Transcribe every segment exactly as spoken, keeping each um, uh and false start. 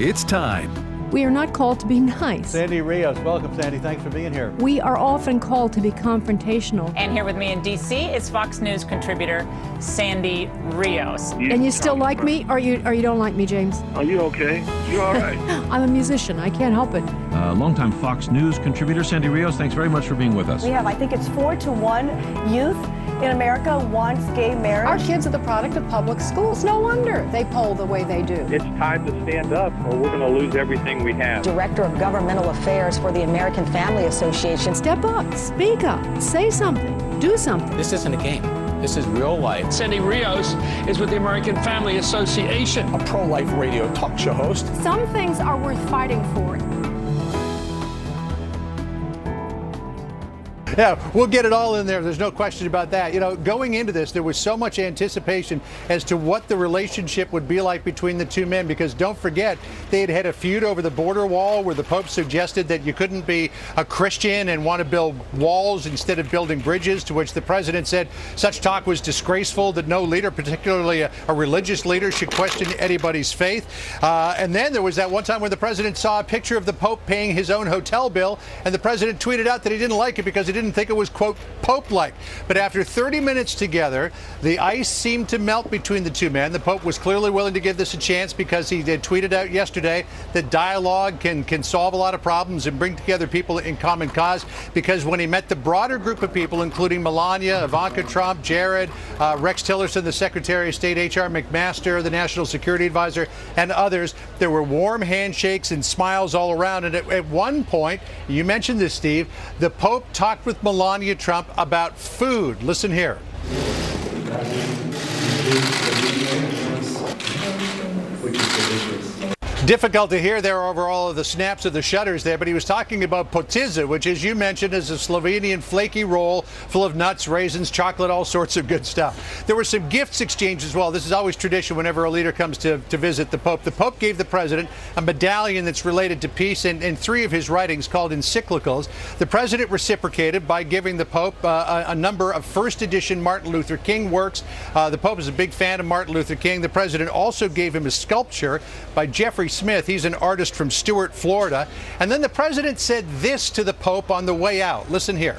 It's time. We are not called to be nice. Sandy Rios, welcome, Sandy. Thanks for being here. We are often called to be confrontational. And here with me in D C is Fox News contributor Sandy Rios. You and you still like me, or you or you don't like me, James? Are you okay? You all right? I'm a musician. I can't help it. Uh, longtime Fox News contributor Sandy Rios, thanks very much for being with us. We have, I think it's four to one youth in America wants gay marriage. Our kids are the product of public schools. No wonder they poll the way they do. It's time to stand up or we're going to lose everything we have. Director of Governmental Affairs for the American Family Association. Step up, speak up, say something, do something. This isn't a game. This is real life. Sandy Rios is with the American Family Association, a pro-life radio talk show host. Some things are worth fighting for. Yeah, we'll get it all in there. There's no question about that. You know, going into this, there was so much anticipation as to what the relationship would be like between the two men, because don't forget, they had had a feud over the border wall where the Pope suggested that you couldn't be a Christian and want to build walls instead of building bridges, to which the president said such talk was disgraceful, that no leader, particularly a, a religious leader, should question anybody's faith. Uh, and then there was that one time where the president saw a picture of the Pope paying his own hotel bill, and the president tweeted out that he didn't like it because he didn't think it was, quote, Pope-like. But after thirty minutes together, the ice seemed to melt between the two men. The Pope was clearly willing to give this a chance because he did tweeted out yesterday that dialogue can, can solve a lot of problems and bring together people in common cause, because when he met the broader group of people, including Melania, Ivanka Trump, Jared, uh, Rex Tillerson, the Secretary of State, H R McMaster, the National Security Advisor, and others, there were warm handshakes and smiles all around. And at, at one point, you mentioned this, Steve, the Pope talked with Melania Trump about food. Listen here. Difficult to hear there over all of the snaps of the shutters there, but he was talking about potiza, which, as you mentioned, is a Slovenian flaky roll full of nuts, raisins, chocolate, all sorts of good stuff. There were some gifts exchanged as well. This is always tradition whenever a leader comes to, to visit the Pope. The Pope gave the president a medallion that's related to peace and, and three of his writings called encyclicals. The president reciprocated by giving the Pope uh, a, a number of first edition Martin Luther King works. Uh, the Pope is a big fan of Martin Luther King. The president also gave him a sculpture by Jeffrey Smith. He's an artist from Stuart, Florida. And then the president said this to the Pope on the way out. Listen here.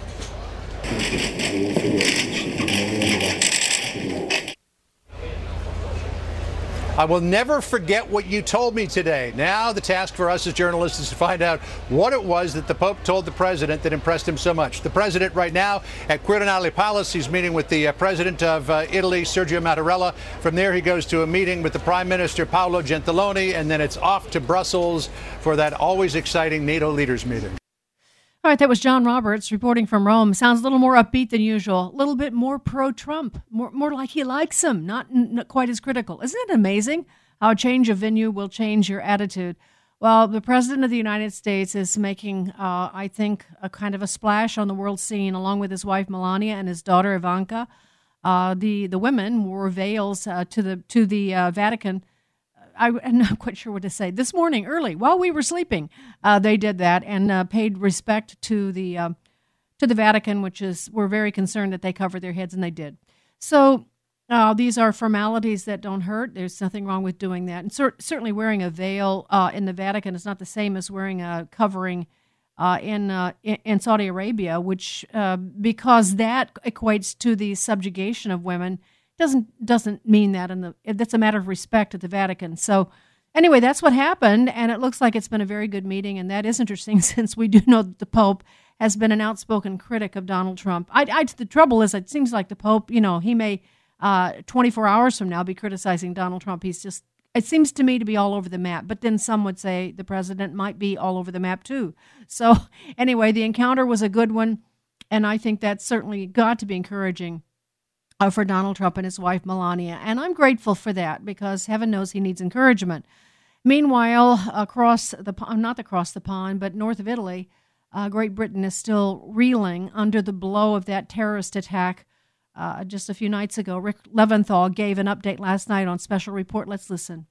I will never forget what you told me today. Now the task for us as journalists is to find out what it was that the Pope told the president that impressed him so much. The president right now at Quirinale Palace, he's meeting with the uh, president of uh, Italy, Sergio Mattarella. From there he goes to a meeting with the Prime Minister, Paolo Gentiloni, and then it's off to Brussels for that always exciting NATO leaders meeting. All right, that was John Roberts reporting from Rome. Sounds a little more upbeat than usual, a little bit more pro-Trump, more more like he likes him, not, not quite as critical. Isn't it amazing how a change of venue will change your attitude? Well, the President of the United States is making, uh, I think, a kind of a splash on the world scene, along with his wife Melania and his daughter Ivanka. Uh, the the women wore veils uh, to the to the uh, Vatican. I, I'm not quite sure what to say. This morning, early, while we were sleeping, uh, they did that and uh, paid respect to the uh, to the Vatican, which is, we're very concerned that they cover their heads, and they did. So uh, these are formalities that don't hurt. There's nothing wrong with doing that. And cer- certainly wearing a veil uh, in the Vatican is not the same as wearing a covering uh, in, uh, in Saudi Arabia, which, uh, because that equates to the subjugation of women, Doesn't doesn't mean that in the that's a matter of respect at the Vatican. So anyway, that's what happened, and it looks like it's been a very good meeting, and that is interesting since we do know that the Pope has been an outspoken critic of Donald Trump. I, I the trouble is, it seems like the Pope, you know, he may uh, twenty-four hours from now be criticizing Donald Trump. He's just, it seems to me to be all over the map. But then some would say the president might be all over the map too. So anyway, the encounter was a good one, and I think that's certainly got to be encouraging Uh, for Donald Trump and his wife, Melania. And I'm grateful for that, because heaven knows he needs encouragement. Meanwhile, across the pond, not across the pond, but north of Italy, uh, Great Britain is still reeling under the blow of that terrorist attack uh, just a few nights ago. Rick Leventhal gave an update last night on Special Report. Let's listen.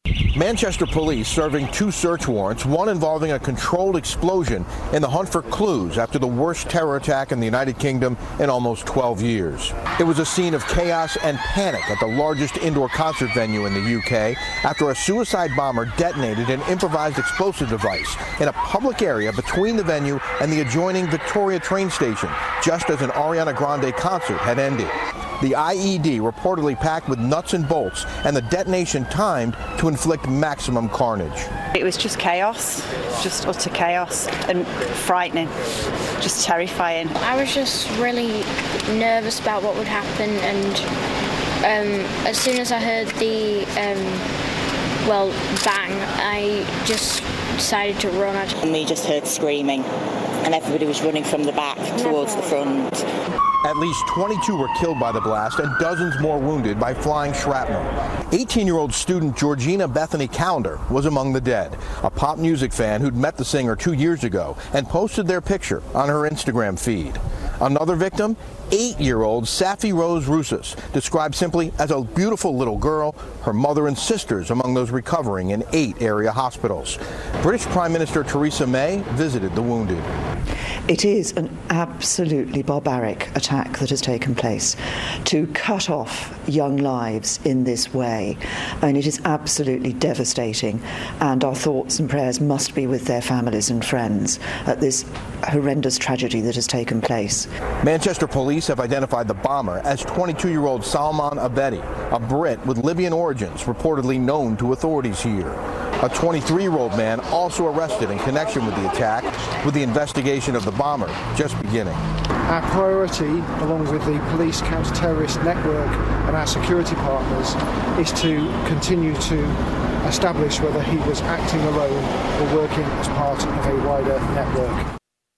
Manchester police serving two search warrants, one involving a controlled explosion in the hunt for clues after the worst terror attack in the United Kingdom in almost twelve years. It was a scene of chaos and panic at the largest indoor concert venue in the U K after a suicide bomber detonated an improvised explosive device in a public area between the venue and the adjoining Victoria train station, just as an Ariana Grande concert had ended. The I E D reportedly packed with nuts and bolts, and the detonation timed to inflict maximum carnage. It was just chaos, just utter chaos and frightening, just terrifying. I was just really nervous about what would happen, and um, as soon as I heard the, um, well, bang, I just decided to run. And we just heard screaming, and everybody was running from the back towards the front. At least twenty-two were killed by the blast and dozens more wounded by flying shrapnel. eighteen-year-old student Georgina Bethany Calendar was among the dead, a pop music fan who'd met the singer two years ago and posted their picture on her Instagram feed. Another victim, eight-year-old Safi Rose Rousas, described simply as a beautiful little girl, her mother and sisters among those recovering in eight area hospitals. British Prime Minister Theresa May visited the wounded. It is an absolutely barbaric attack that has taken place. To cut off young lives in this way, I mean, it is absolutely devastating, and our thoughts and prayers must be with their families and friends at this horrendous tragedy that has taken place. Manchester police have identified the bomber as twenty-two-year-old Salman Abedi, a Brit with Libyan origins, reportedly known to authorities here. A twenty-three-year-old man also arrested in connection with the attack, with the investigation of the bomber just beginning. Our priority, along with the police counter-terrorist network and our security partners, is to continue to establish whether he was acting alone or working as part of a wider network.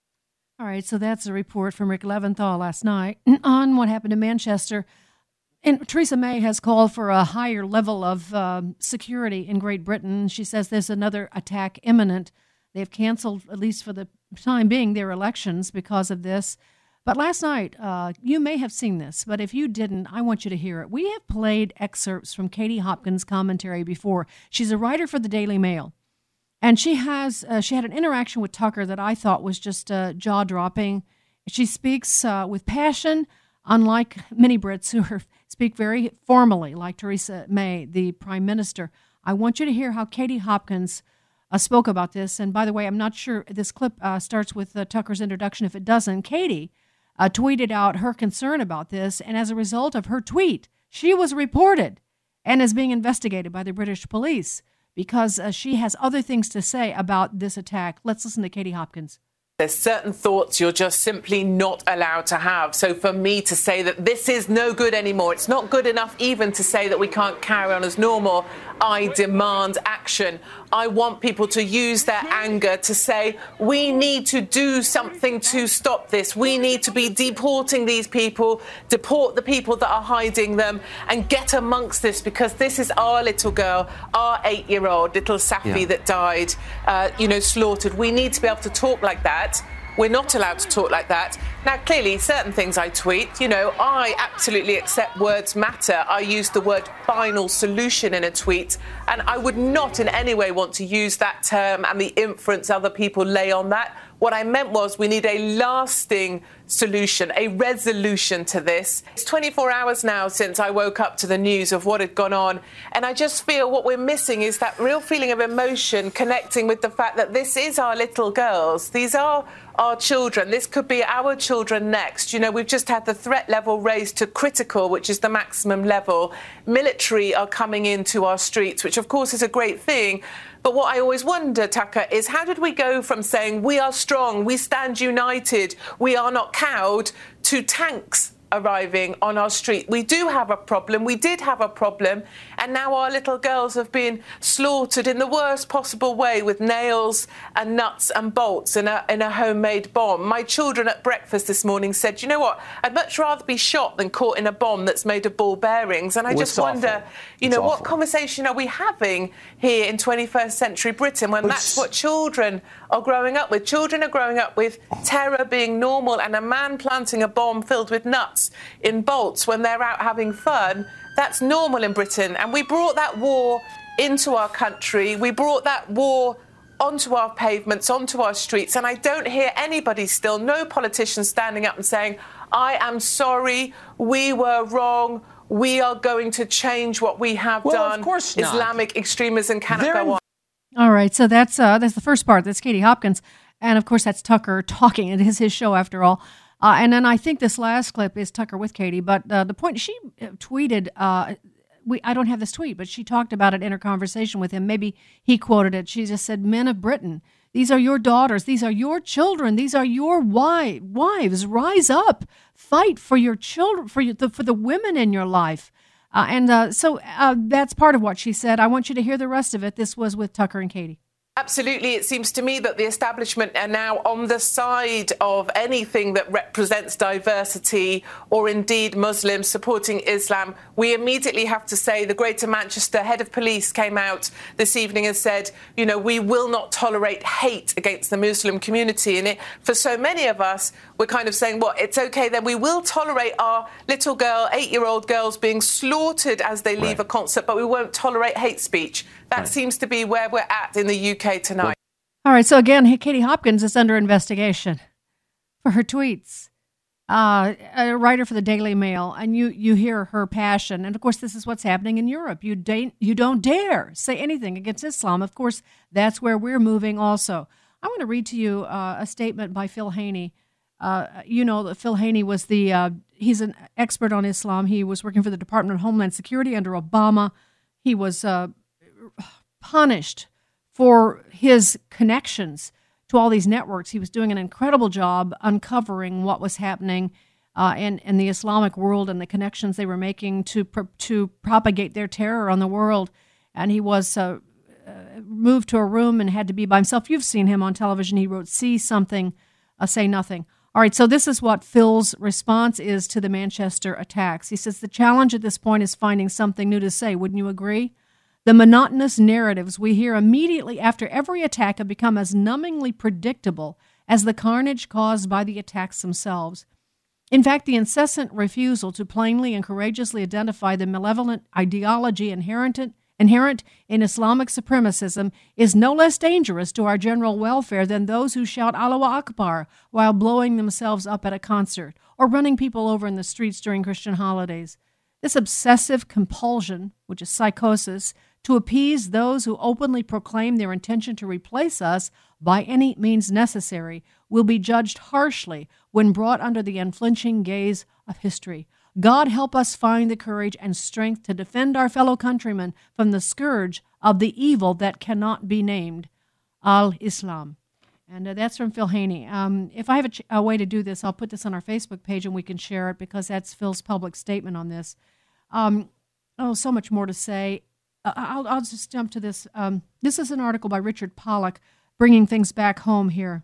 All right, so that's a report from Rick Leventhal last night on what happened in Manchester. And Theresa May has called for a higher level of um, security in Great Britain. She says there's another attack imminent. They've canceled, at least for the time being, their elections because of this. But last night, uh, you may have seen this, but if you didn't, I want you to hear it. We have played excerpts from Katie Hopkins' commentary before. She's a writer for the Daily Mail. And she has uh, she had an interaction with Tucker that I thought was just uh, jaw-dropping. She speaks uh, with passion, unlike many Brits who are, speak very formally, like Theresa May, the Prime Minister. I want you to hear how Katie Hopkins uh, spoke about this. And by the way, I'm not sure this clip uh, starts with uh, Tucker's introduction. If it doesn't, Katie uh, tweeted out her concern about this. And as a result of her tweet, she was reported and is being investigated by the British police, because uh, she has other things to say about this attack. Let's listen to Katie Hopkins. There's certain thoughts you're just simply not allowed to have. So for me to say that this is no good anymore, it's not good enough even to say that we can't carry on as normal. I demand action. I want people to use their anger to say, we need to do something to stop this. We need to be deporting these people, deport the people that are hiding them, and get amongst this, because this is our little girl, our eight-year-old little Safi yeah. that died, uh, you know, slaughtered. We need to be able to talk like that. We're not allowed to talk like that. Now, clearly, certain things I tweet, you know, I absolutely accept words matter. I use the word final solution in a tweet, and I would not in any way want to use that term and the inference other people lay on that. What I meant was we need a lasting solution, a resolution to this. It's twenty-four hours now since I woke up to the news of what had gone on, and I just feel what we're missing is that real feeling of emotion connecting with the fact that this is our little girls. These are our children. This could be our children next. You know, we've just had the threat level raised to critical, which is the maximum level. Military are coming into our streets, which of course is a great thing. But what I always wonder, Tucker, is how did we go from saying we are strong, we stand united, we are not cowed, to tanks arriving on our street? We do have a problem. We did have a problem. And now our little girls have been slaughtered in the worst possible way with nails and nuts and bolts in a, in a homemade bomb. My children at breakfast this morning said, you know what, I'd much rather be shot than caught in a bomb that's made of ball bearings. And I well, just wonder, awful. you know, it's what awful. conversation are we having here in twenty-first century Britain when it's... that's what children are growing up with? Children are growing up with terror being normal and a man planting a bomb filled with nuts in bolts when they're out having fun. That's normal in Britain. And we brought that war into our country. We brought that war onto our pavements, onto our streets, and I don't hear anybody still, no politician standing up and saying, I am sorry, we were wrong, we are going to change what we have well, done. Of course not. Islamic extremism cannot They're go on. All right, so that's uh, that's the first part. That's Katie Hopkins. And, of course, that's Tucker talking. It is his show, after all. Uh, and then I think this last clip is Tucker with Katie. But uh, the point, she tweeted, uh, we I don't have this tweet, but she talked about it in her conversation with him. Maybe he quoted it. She just said, men of Britain, these are your daughters. These are your children. These are your wives. Wives, rise up. Fight for your children, for, your, the, for the women in your life. Uh, and uh, so uh, that's part of what she said. I want you to hear the rest of it. This was with Tucker and Katie. Absolutely. It seems to me that the establishment are now on the side of anything that represents diversity or indeed Muslims supporting Islam. We immediately have to say the Greater Manchester head of police came out this evening and said, you know, we will not tolerate hate against the Muslim community. And it, for so many of us, we're kind of saying, well, it's OK, then we will tolerate our little girl, eight-year-old girls being slaughtered as they leave right. a concert, but we won't tolerate hate speech. That right. seems to be where we're at in the U K tonight. All right, so again, Katie Hopkins is under investigation for her tweets. Uh, a writer for the Daily Mail, and you, you hear her passion. And, of course, this is what's happening in Europe. You, da- you don't dare say anything against Islam. Of course, that's where we're moving also. I want to read to you uh, a statement by Phil Haney. Uh, you know that Phil Haney was the, uh, he's an expert on Islam. He was working for the Department of Homeland Security under Obama. He was uh, punished for his connections to all these networks. He was doing an incredible job uncovering what was happening uh, in, in the Islamic world and the connections they were making to pro- to propagate their terror on the world. And he was uh, uh, moved to a room and had to be by himself. You've seen him on television. He wrote, see something, uh, say nothing. All right, so this is what Phil's response is to the Manchester attacks. He says, the challenge at this point is finding something new to say. Wouldn't you agree? The monotonous narratives we hear immediately after every attack have become as numbingly predictable as the carnage caused by the attacks themselves. In fact, the incessant refusal to plainly and courageously identify the malevolent ideology inherent, inherent in Islamic supremacism is no less dangerous to our general welfare than those who shout Allahu Akbar while blowing themselves up at a concert or running people over in the streets during Christian holidays. This obsessive compulsion, which is psychosis, to appease those who openly proclaim their intention to replace us by any means necessary, will be judged harshly when brought under the unflinching gaze of history. God help us find the courage and strength to defend our fellow countrymen from the scourge of the evil that cannot be named, Al-Islam. And uh, that's from Phil Haney. Um, if I have a, ch- a way to do this, I'll put this on our Facebook page and we can share it because that's Phil's public statement on this. Um, oh, so much more to say. I'll, I'll just jump to this. Um, this is an article by Richard Pollack, bringing things back home here.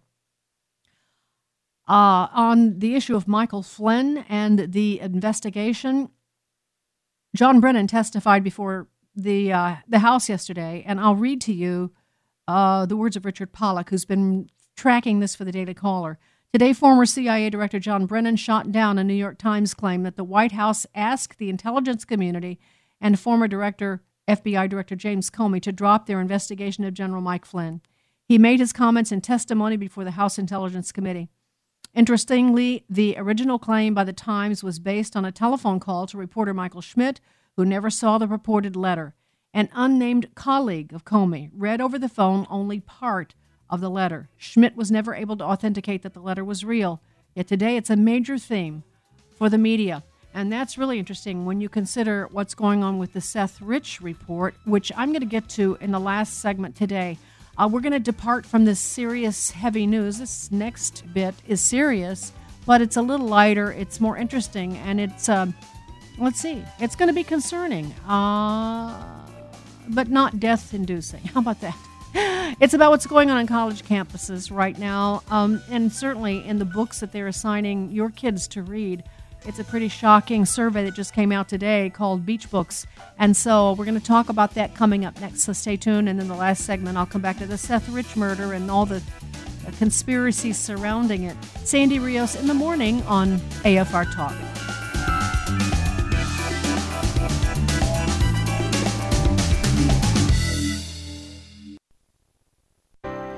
Uh, on the issue of Michael Flynn and the investigation, John Brennan testified before the uh, the House yesterday, and I'll read to you uh, the words of Richard Pollack, who's been tracking this for the Daily Caller. Today, former C I A Director John Brennan shot down a New York Times claim that the White House asked the intelligence community and former Director F B I Director James Comey to drop their investigation of General Mike Flynn. He made his comments in testimony before the House Intelligence Committee. Interestingly, the original claim by the Times was based on a telephone call to reporter Michael Schmidt, who never saw the purported letter. An unnamed colleague of Comey read over the phone only part of the letter. Schmidt was never able to authenticate that the letter was real. Yet today it's a major theme for the media. And that's really interesting when you consider what's going on with the Seth Rich report, which I'm going to get to in the last segment today. Uh, we're going to depart from this serious, heavy news. This next bit is serious, but it's a little lighter. It's more interesting, and it's, uh, let's see, it's going to be concerning, uh, but not death-inducing. How about that? It's about what's going on on college campuses right now, um, and certainly in the books that they're assigning your kids to read. It's a pretty shocking survey that just came out today called Beach Books. And so we're going to talk about that coming up next, so stay tuned. And in the last segment, I'll come back to the Seth Rich murder and all the conspiracies surrounding it. Sandy Rios in the morning on A F R Talk.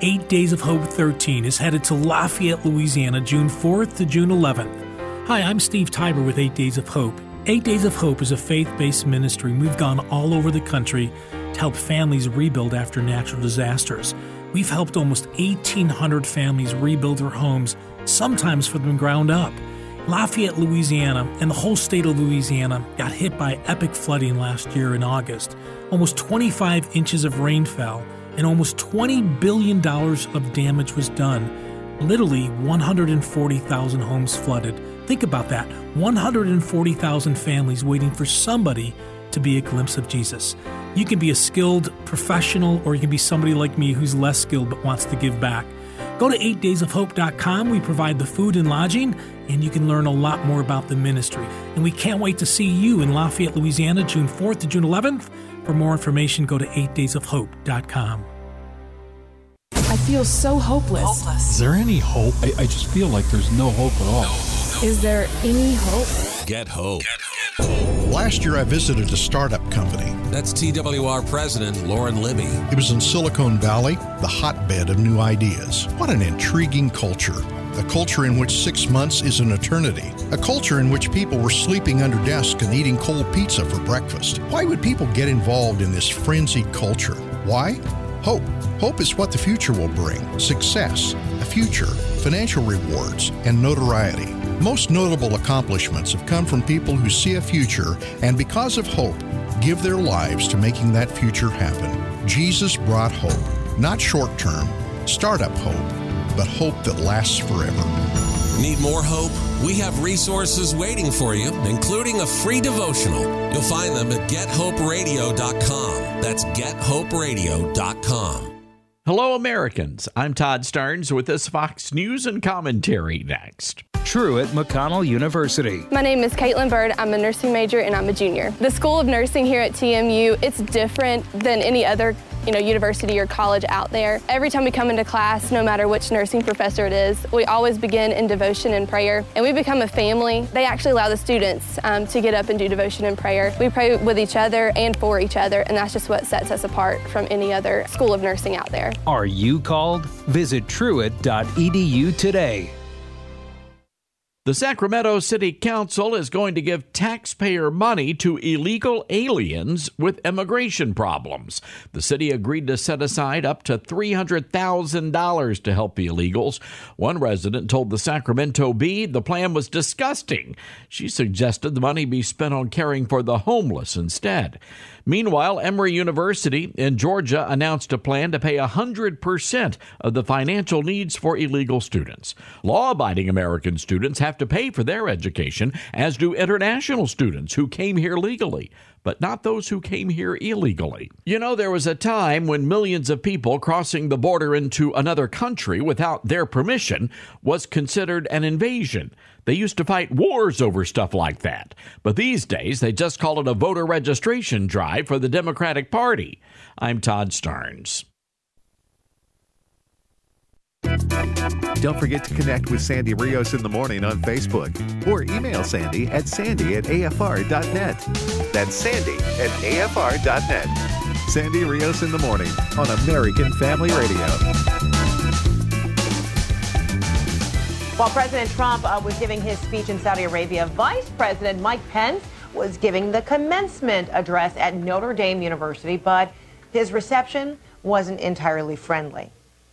eight Days of Hope thirteen is headed to Lafayette, Louisiana, June fourth to June eleventh. Hi, I'm Steve Tiber with eight Days of Hope. eight Days of Hope is a faith-based ministry. We've gone all over the country to help families rebuild after natural disasters. We've helped almost eighteen hundred families rebuild their homes, sometimes from the ground up. Lafayette, Louisiana, and the whole state of Louisiana got hit by epic flooding last year in August. Almost twenty-five inches of rain fell, and almost twenty billion dollars of damage was done. Literally one hundred forty thousand homes flooded. Think about that, one hundred forty thousand families waiting for somebody to be a glimpse of Jesus. You can be a skilled professional, or you can be somebody like me who's less skilled but wants to give back. Go to eight days of hope dot com. We provide the food and lodging, and you can learn a lot more about the ministry. And we can't wait to see you in Lafayette, Louisiana, June fourth to June eleventh. For more information, go to eight days of hope dot com. I feel so hopeless. hopeless. Is there any hope? I, I just feel like there's no hope at all. Is there any hope? Get hope. Get hope. Last year I visited a startup company. That's T W R President Lauren Libby. It was in Silicon Valley, the hotbed of new ideas. What an intriguing culture. A culture in which six months is an eternity. A culture in which people were sleeping under desks and eating cold pizza for breakfast. Why would people get involved in this frenzied culture? Why? Hope. Hope is what the future will bring. Success, a future, financial rewards, and notoriety. Most notable accomplishments have come from people who see a future and, because of hope, give their lives to making that future happen. Jesus brought hope. Not short-term, startup hope, but hope that lasts forever. Need more hope? We have resources waiting for you, including a free devotional. You'll find them at get hope radio dot com. That's get hope radio dot com. Hello, Americans. I'm Todd Starnes with this Fox News and Commentary next. Truett McConnell University. My name is Caitlin Bird. I'm a nursing major and I'm a junior. The School of Nursing here at T M U, it's different than any other you know, university or college out there. Every time we come into class, no matter which nursing professor it is, we always begin in devotion and prayer, and we become a family. They actually allow the students um, to get up and do devotion and prayer. We pray with each other and for each other, and that's just what sets us apart from any other school of nursing out there. Are you called? Visit truett dot e d u today. The Sacramento City Council is going to give taxpayer money to illegal aliens with immigration problems. The city agreed to set aside up to three hundred thousand dollars to help the illegals. One resident told the Sacramento Bee the plan was disgusting. She suggested the money be spent on caring for the homeless instead. Meanwhile, Emory University in Georgia announced a plan to pay one hundred percent of the financial needs for illegal students. Law-abiding American students have to pay for their education, as do international students who came here legally, but not those who came here illegally. You know, there was a time when millions of people crossing the border into another country without their permission was considered an invasion. They used to fight wars over stuff like that. But these days, they just call it a voter registration drive for the Democratic Party. I'm Todd Starnes. Don't forget to connect with Sandy Rios in the morning on Facebook or email Sandy at sandy at a f r dot net. That's sandy at a f r dot net. Sandy Rios in the morning on American Family Radio. While President Trump uh, was giving his speech in Saudi Arabia, Vice President Mike Pence was giving the commencement address at Notre Dame University, but his reception wasn't entirely friendly.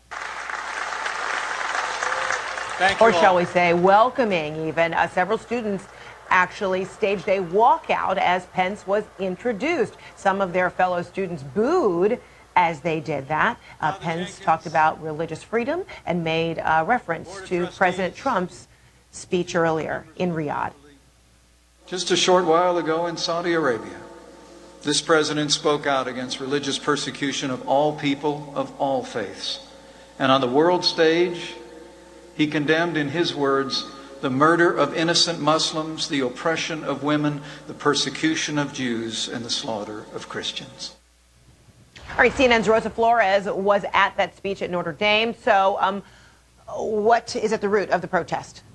Thank you or shall all. we say welcoming even. Uh, several students actually staged a walkout as Pence was introduced. Some of their fellow students booed as they did that. Uh, Pence talked about religious freedom and made uh, reference to President Trump's speech earlier in Riyadh. Just a short while ago in Saudi Arabia, this president spoke out against religious persecution of all people of all faiths. And on the world stage, he condemned, in his words, the murder of innocent Muslims, the oppression of women, the persecution of Jews, and the slaughter of Christians. All right, C N N's Rosa Flores was at that speech at Notre Dame. So um, what is at the root of the protest?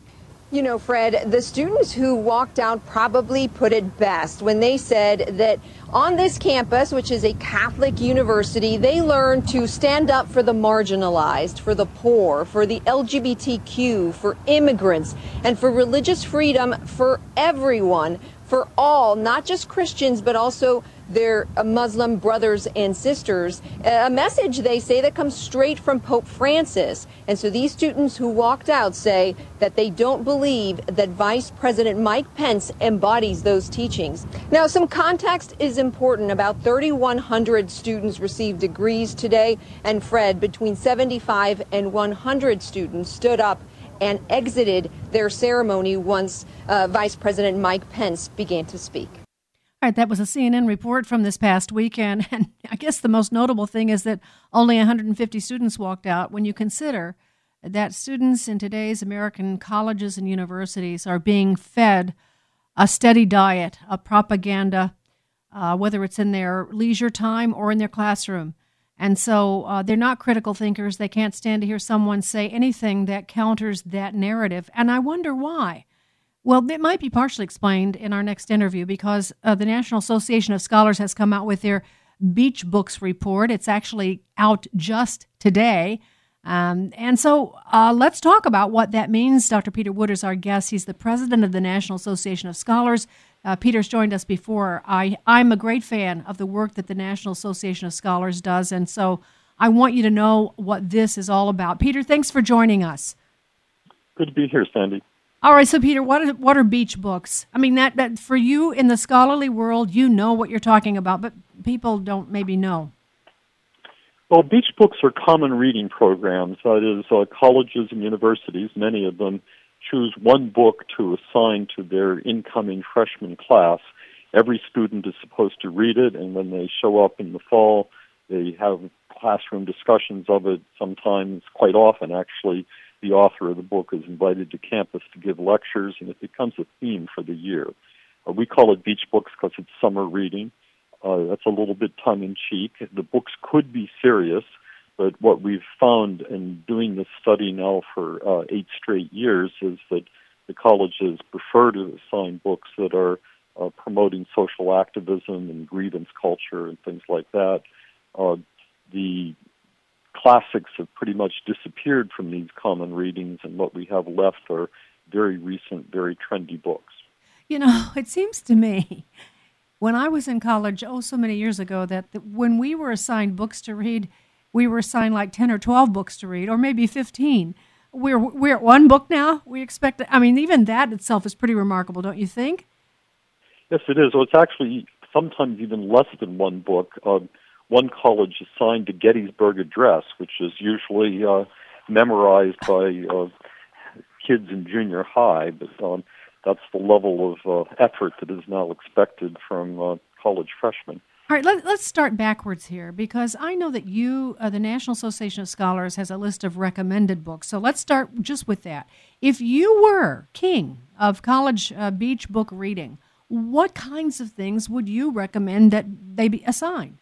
You know, Fred, the students who walked out probably put it best when they said that on this campus, which is a Catholic university, they learn to stand up for the marginalized, for the poor, for the L G B T Q, for immigrants, and for religious freedom for everyone, for all, not just Christians, but also their Muslim brothers and sisters, a message, they say, that comes straight from Pope Francis. And so these students who walked out say that they don't believe that Vice President Mike Pence embodies those teachings. Now, some context is important. About thirty-one hundred students received degrees today, and Fred, between seventy-five and one hundred students stood up and exited their ceremony once uh, Vice President Mike Pence began to speak. All right, that was a C N N report from this past weekend, and I guess the most notable thing is that only one hundred fifty students walked out when you consider that students in today's American colleges and universities are being fed a steady diet of propaganda, uh, whether it's in their leisure time or in their classroom. And so uh, they're not critical thinkers. They can't stand to hear someone say anything that counters that narrative, and I wonder why. Well, it might be partially explained in our next interview because uh, the National Association of Scholars has come out with their Beach Books report. It's actually out just today. Um, and so uh, let's talk about what that means. Doctor Peter Wood is our guest. He's the president of the National Association of Scholars. Uh, Peter's joined us before. I, I'm a great fan of the work that the National Association of Scholars does, and so I want you to know what this is all about. Peter, thanks for joining us. Good to be here, Sandy. All right, so Peter, what are, what are Beach Books? I mean, that, that for you in the scholarly world, you know what you're talking about, but people don't maybe know. Well, Beach Books are common reading programs. That is, uh, colleges and universities, many of them, choose one book to assign to their incoming freshman class. Every student is supposed to read it, and when they show up in the fall, they have classroom discussions of it. Sometimes, quite often, actually, the author of the book is invited to campus to give lectures, and it becomes a theme for the year. Uh, we call it Beach Books because it's summer reading. Uh, that's a little bit tongue-in-cheek. The books could be serious, but what we've found in doing this study now for uh, eight straight years is that the colleges prefer to assign books that are uh, promoting social activism and grievance culture and things like that. Uh, the classics have pretty much disappeared from these common readings, and what we have left are very recent, very trendy books. You know, it seems to me, when I was in college, oh, so many years ago, that the, when we were assigned books to read, we were assigned like ten or twelve books to read, or maybe fifteen. We're we're at one book now. We expect, I mean, even that itself is pretty remarkable, don't you think? Yes, it is. Well, it's actually sometimes even less than one book. Uh, one college assigned the Gettysburg Address, which is usually uh, memorized by uh, kids in junior high, but um, that's the level of uh, effort that is now expected from uh, college freshmen. All right, let, let's start backwards here, because I know that you, uh, the National Association of Scholars, has a list of recommended books. So let's start just with that. If you were king of college uh, beach book reading, what kinds of things would you recommend that they be assigned?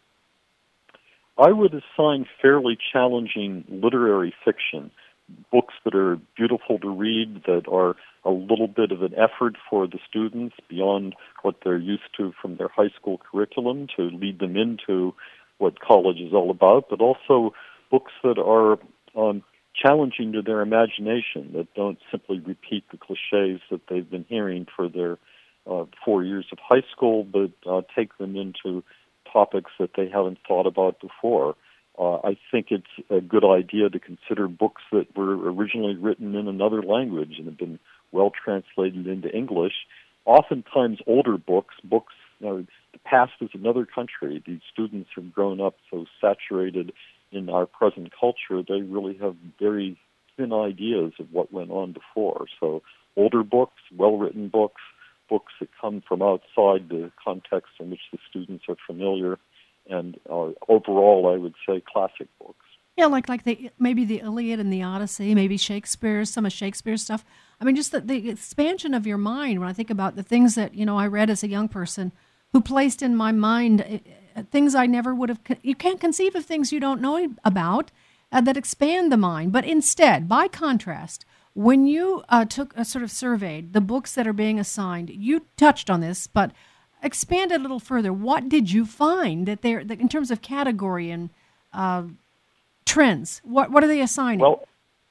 I would assign fairly challenging literary fiction, books that are beautiful to read, that are a little bit of an effort for the students beyond what they're used to from their high school curriculum to lead them into what college is all about, but also books that are um, challenging to their imagination, that don't simply repeat the cliches that they've been hearing for their uh, four years of high school, but uh, take them into topics that they haven't thought about before. Uh, I think it's a good idea to consider books that were originally written in another language and have been well translated into English. Oftentimes older books, books, you know, the past is another country. These students have grown up so saturated in our present culture, they really have very thin ideas of what went on before. So older books, well-written books, books that come from outside the context in which the students are familiar, and uh, overall, I would say classic books. Yeah, like like the maybe the Iliad and the Odyssey, maybe Shakespeare's, some of Shakespeare's stuff. I mean, just the, the expansion of your mind when I think about the things that, you know, I read as a young person who placed in my mind uh, things I never would have, you can't conceive of things you don't know about uh, that expand the mind. But instead, by contrast, When you uh, took a sort of surveyed the books that are being assigned, you touched on this, but expand it a little further. What did you find that they're that in terms of category and uh, trends? What what are they assigning? Well,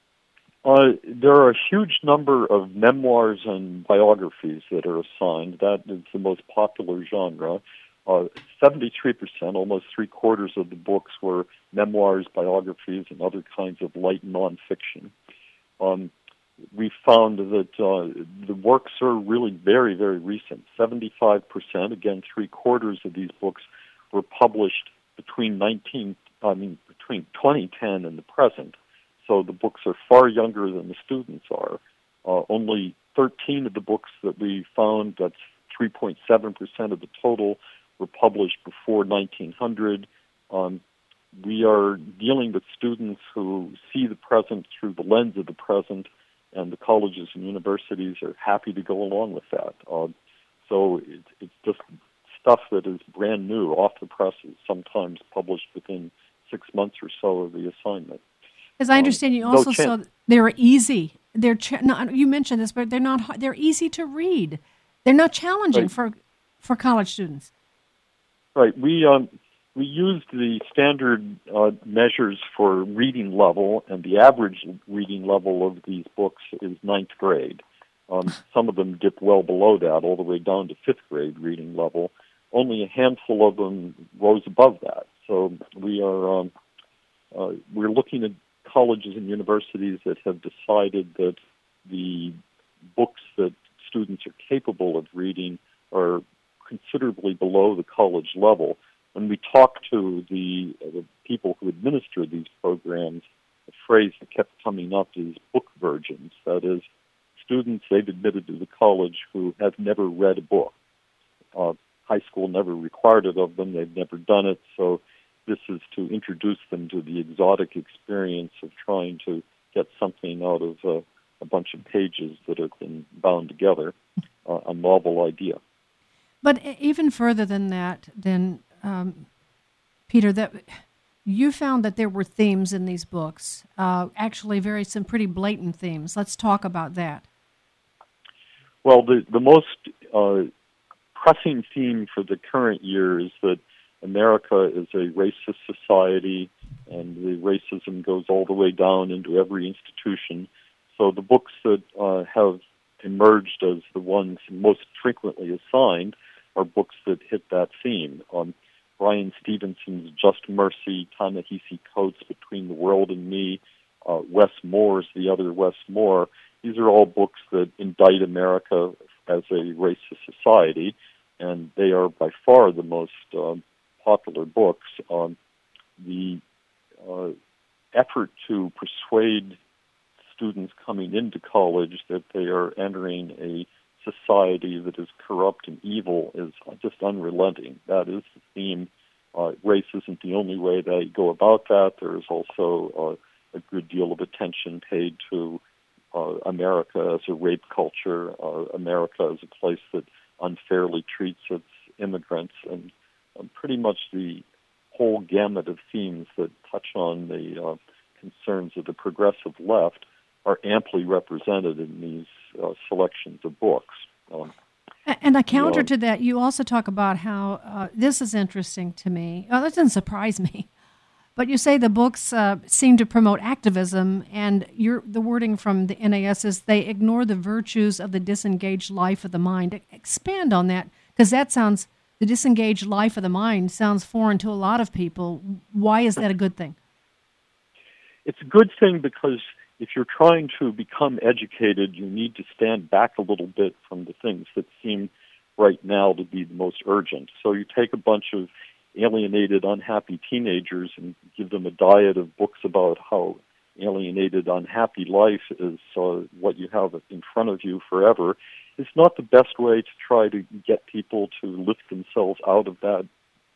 uh, there are a huge number of memoirs and biographies that are assigned. That is the most popular genre. Uh, seventy-three percent, almost three quarters of the books were memoirs, biographies, and other kinds of light nonfiction. Um, we found that uh, the works are really very, very recent. seventy-five percent, again, three quarters of these books were published between nineteen, I mean, between twenty ten and the present. So the books are far younger than the students are. Uh, only thirteen of the books that we found, that's three point seven percent of the total, were published before nineteen hundred. Um, we are dealing with students who see the present through the lens of the present, and the colleges and universities are happy to go along with that. Uh, so it, it's just stuff that is brand new, off the presses, sometimes published within six months or so of the assignment. As I understand, you also no saw they're easy. They're ch- not, you mentioned this, but they're not. They're easy to read. They're not challenging Right. for for college students. Right. We um, we used the standard uh, measures for reading level, and the average reading level of these books is ninth grade. Um, some of them dip well below that, all the way down to fifth grade reading level. Only a handful of them rose above that. So we are um, uh, we're looking at colleges and universities that have decided that the books that students are capable of reading are considerably below the college level. When we talk to the, uh, the people who administer these programs, a phrase that kept coming up is book virgins. That is, students they've admitted to the college who have never read a book. Uh, high school never required it of them. They've never done it. So this is to introduce them to the exotic experience of trying to get something out of uh, a bunch of pages that have been bound together, uh, a novel idea. But even further than that, then, um, Peter, that you found that there were themes in these books, uh, actually very some pretty blatant themes. Let's talk about that. Well, the, the most uh, pressing theme for the current year is that America is a racist society, and the racism goes all the way down into every institution. So the books that uh, have emerged as the ones most frequently assigned are books that hit that theme. Um, Brian Stevenson's Just Mercy, Ta-Nehisi Coates' Between the World and Me, uh, Wes Moore's The Other Wes Moore. These are all books that indict America as a racist society, and they are by far the most um, popular books. Um, the uh, effort to persuade students coming into college that they are entering a society that is corrupt and evil is just unrelenting. That is the theme. Uh, race isn't the only way they go about that. There is also uh, a good deal of attention paid to uh, America as a rape culture, uh, America as a place that unfairly treats its immigrants, and um, pretty much the whole gamut of themes that touch on the uh, concerns of the progressive left are amply represented in these uh, selections of books. Um, and a counter you know, to that, you also talk about how, uh, this is interesting to me. Oh, that doesn't surprise me. But you say the books uh, seem to promote activism, and your, the wording from the N A S is they ignore the virtues of the disengaged life of the mind. Expand on that, because that sounds, the disengaged life of the mind sounds foreign to a lot of people. Why is that a good thing? It's a good thing because if you're trying to become educated, you need to stand back a little bit from the things that seem right now to be the most urgent. So you take a bunch of alienated, unhappy teenagers and give them a diet of books about how alienated, unhappy life is uh, what you have in front of you forever. It's not the best way to try to get people to lift themselves out of that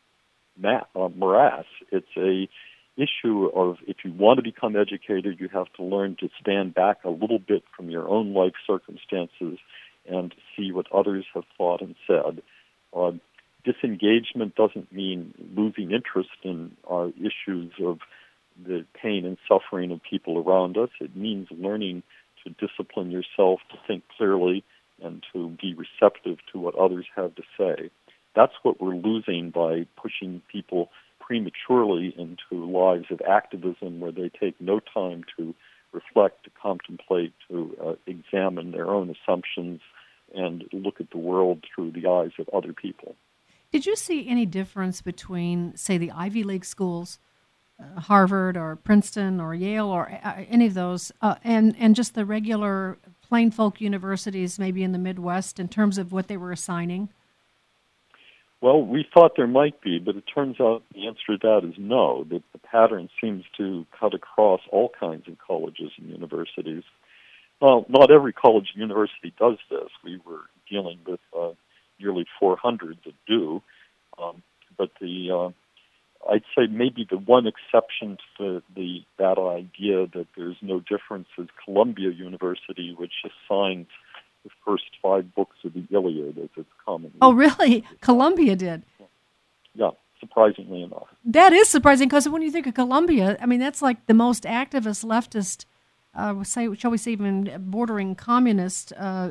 ma- uh, morass. It's a issue of if you want to become educated, you have to learn to stand back a little bit from your own life circumstances and see what others have thought and said. Uh, disengagement doesn't mean losing interest in uh, issues of the pain and suffering of people around us. It means learning to discipline yourself, to think clearly, and to be receptive to what others have to say. That's what we're losing by pushing people prematurely into lives of activism where they take no time to reflect, to contemplate, to uh, examine their own assumptions and look at the world through the eyes of other people. Did you see any difference between, say, the Ivy League schools, uh, Harvard or Princeton or Yale or uh, any of those, uh, and, and just the regular plain folk universities maybe in the Midwest in terms of what they were assigning? Well, we thought there might be, but it turns out the answer to that is no, that the pattern seems to cut across all kinds of colleges and universities. Well, not every college and university does this. We were dealing with uh, nearly four hundred that do, um, but the uh, I'd say maybe the one exception to the, the that idea that there's no difference is Columbia University, which assigns the first five books of the Iliad as its common. Oh, really? Columbia did? Yeah, surprisingly enough. That is surprising, because when you think of Columbia, I mean, that's like the most activist, leftist, uh, say, shall we say even bordering communist, uh,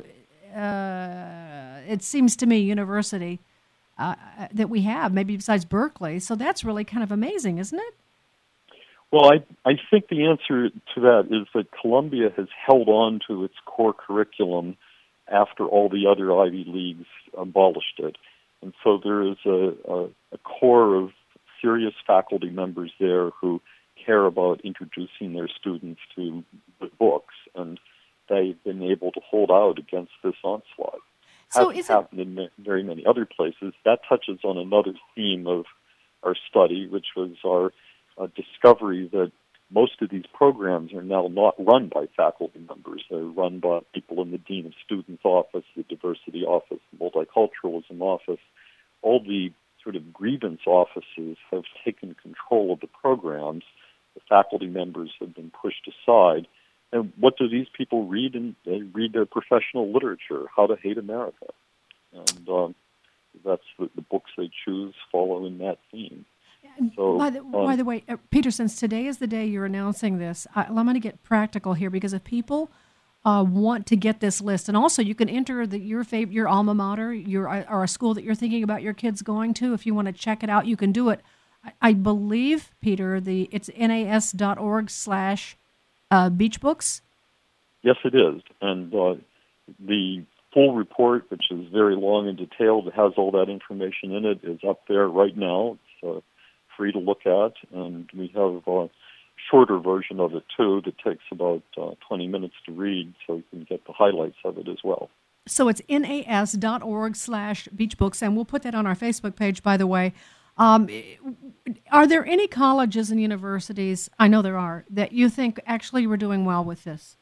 uh, it seems to me, university uh, that we have, maybe besides Berkeley. So that's really kind of amazing, isn't it? Well, I, I think the answer to that is that Columbia has held on to its core curriculum after all the other Ivy Leagues abolished it. And so there is a, a, a core of serious faculty members there who care about introducing their students to the books, and they've been able to hold out against this onslaught. So Hasn't is it... happened in ma- very many other places. That touches on another theme of our study, which was our uh, discovery that most of these programs are now not run by faculty members. They're run by people in the Dean of Students office, the Diversity office, the Multiculturalism office. All the sort of grievance offices have taken control of the programs. The faculty members have been pushed aside. And what do these people read? And they read their professional literature, How to Hate America. And um, that's the, the books they choose follow in that theme. So, by, the, um, by the way, uh, Peter, since today is the day you're announcing this, I, I'm going to get practical here, because if people uh, want to get this list, and also you can enter the, your fav- your alma mater, your or a school that you're thinking about your kids going to. If you want to check it out, you can do it. I, I believe, Peter, the it's nas.org slash beach books. Yes, it is. And uh, the full report, which is very long and detailed, has all that information in it, is up there right now. It's uh, free to look at, and we have a shorter version of it too that takes about uh, twenty minutes to read, so you can get the highlights of it as well. So it's nas.org slash beachbooks, and we'll put that on our Facebook page, by the way. Um, are there any colleges and universities, I know there are, that you think actually were doing well with this?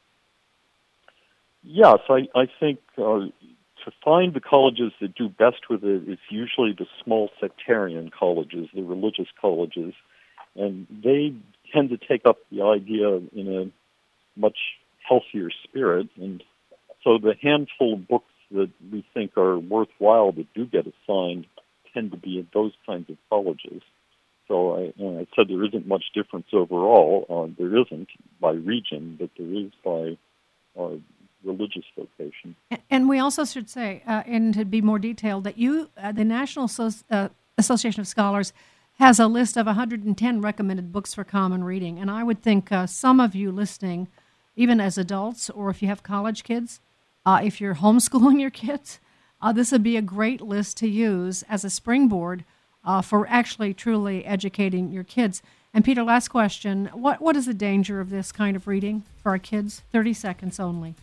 Yes, I, I think uh, to find the colleges that do best with it, it's usually the small sectarian colleges, the religious colleges, and they tend to take up the idea in a much healthier spirit. And so the handful of books that we think are worthwhile that do get assigned tend to be at those kinds of colleges. So I, and I said there isn't much difference overall. Uh, there isn't by region, but there is by uh, religious vocation. And we also should say, uh, and to be more detailed, that you, uh, the National so- uh, Association of Scholars, has a list of one hundred ten recommended books for common reading. And I would think uh, some of you listening, even as adults, or if you have college kids, uh, if you're homeschooling your kids, uh, this would be a great list to use as a springboard uh, for actually truly educating your kids. And Peter, last question, what what is the danger of this kind of reading for our kids? thirty seconds only.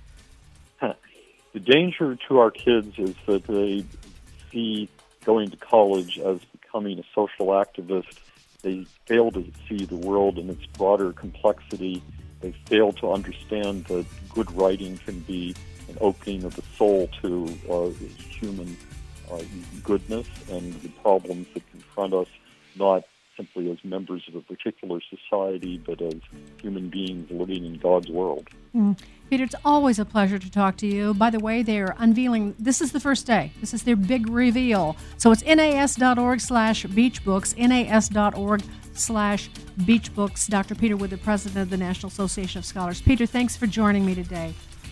The danger to our kids is that they see going to college as becoming a social activist. They fail to see the world in its broader complexity. They fail to understand that good writing can be an opening of the soul to uh, human uh, goodness and the problems that confront us, not simply as members of a particular society, but as human beings living in God's world. Mm. Peter, it's always a pleasure to talk to you. By the way, they're unveiling, this is the first day. This is their big reveal. So it's nas.org slash beachbooks, nas.org slash beachbooks. Doctor Peter Wood, the president of the National Association of Scholars. Peter, thanks for joining me today.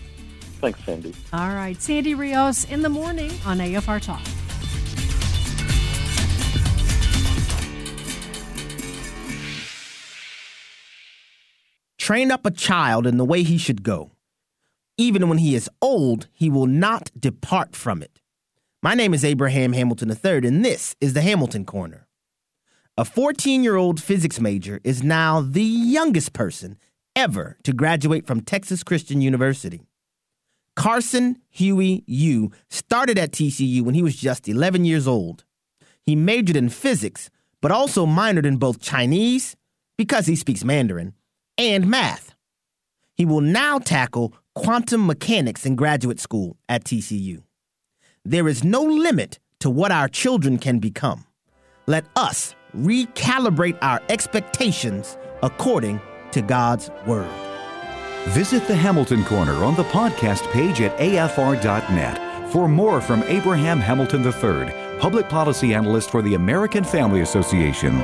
Thanks, Sandy. All right. Sandy Rios in the morning on A F R Talk. Train up a child in the way he should go. Even when he is old, he will not depart from it. My name is Abraham Hamilton the third, and this is the Hamilton Corner. A fourteen-year-old physics major is now the youngest person ever to graduate from Texas Christian University. Carson Huey Yu started at T C U when he was just eleven years old. He majored in physics, but also minored in both Chinese, because he speaks Mandarin, and math. He will now tackle quantum mechanics in graduate school at T C U. There is no limit to what our children can become. Let us recalibrate our expectations according to God's Word. Visit the Hamilton Corner on the podcast page at A F R dot net for more from Abraham Hamilton the third, Public Policy Analyst for the American Family Association.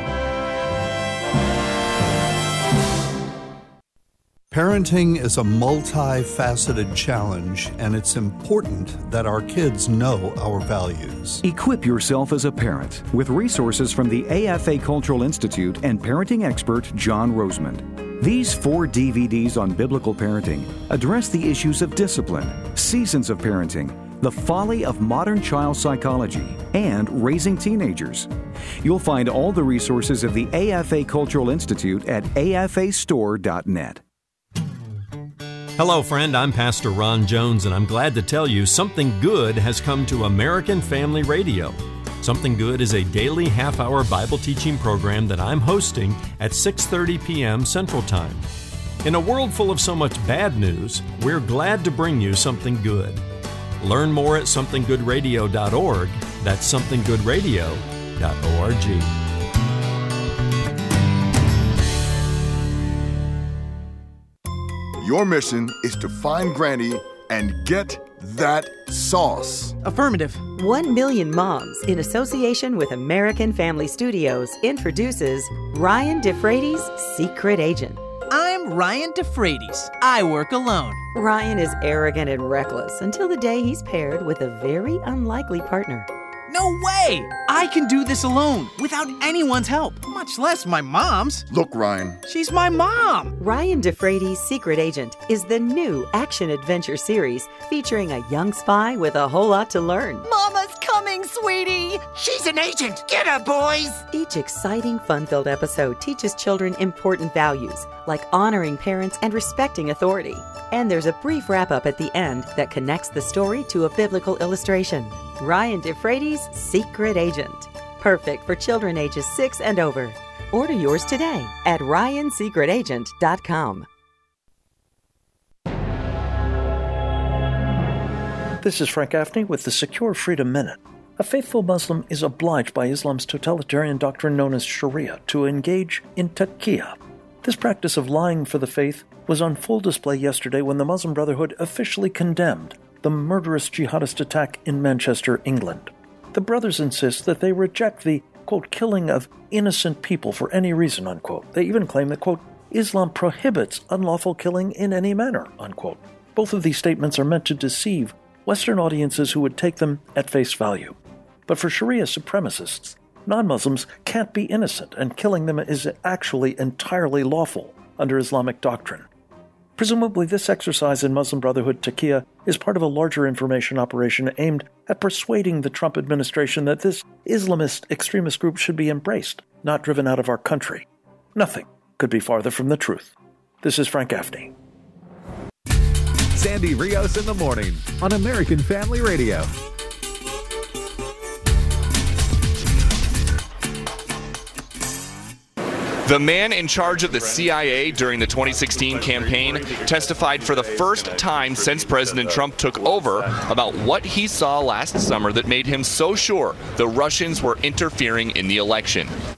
Parenting is a multifaceted challenge, and it's important that our kids know our values. Equip yourself as a parent with resources from the A F A Cultural Institute and parenting expert John Rosemond. These four D V Ds on biblical parenting address the issues of discipline, seasons of parenting, the folly of modern child psychology, and raising teenagers. You'll find all the resources of the A F A Cultural Institute at A F A store dot net. Hello, friend. I'm Pastor Ron Jones, and I'm glad to tell you something good has come to American Family Radio. Something Good is a daily half-hour Bible teaching program that I'm hosting at six thirty p.m. Central Time. In a world full of so much bad news, we're glad to bring you something good. Learn more at something good radio dot org. That's something good radio dot org. Your mission is to find Granny and get that sauce. Affirmative. One Million Moms, in association with American Family Studios, introduces Ryan DeFrady's Secret Agent. I'm Ryan DeFrady's. I work alone. Ryan is arrogant and reckless until the day he's paired with a very unlikely partner. No way! I can do this alone, without anyone's help, much less my mom's. Look, Ryan. She's my mom! Ryan DeFrady's Secret Agent is the new action-adventure series featuring a young spy with a whole lot to learn. Mama's coming, sweetie! She's an agent! Get her, boys! Each exciting, fun-filled episode teaches children important values, like honoring parents and respecting authority. And there's a brief wrap-up at the end that connects the story to a biblical illustration. Ryan DeFrady's Secret Agent. Perfect for children ages six and over. Order yours today at ryan secret agent dot com. This is Frank Gaffney with the Secure Freedom Minute. A faithful Muslim is obliged by Islam's totalitarian doctrine known as Sharia to engage in taqiyya. This practice of lying for the faith was on full display yesterday when the Muslim Brotherhood officially condemned the murderous jihadist attack in Manchester, England. The brothers insist that they reject the, quote, killing of innocent people for any reason, unquote. They even claim that, quote, Islam prohibits unlawful killing in any manner, unquote. Both of these statements are meant to deceive Western audiences who would take them at face value. But for Sharia supremacists, non-Muslims can't be innocent, and killing them is actually entirely lawful under Islamic doctrine. Presumably, this exercise in Muslim Brotherhood taqiyya is part of a larger information operation aimed at persuading the Trump administration that this Islamist extremist group should be embraced, not driven out of our country. Nothing could be farther from the truth. This is Frank Gaffney. Sandy Rios in the morning on American Family Radio. The man in charge of the C I A during the twenty sixteen campaign testified for the first time since President Trump took over about what he saw last summer that made him so sure the Russians were interfering in the election.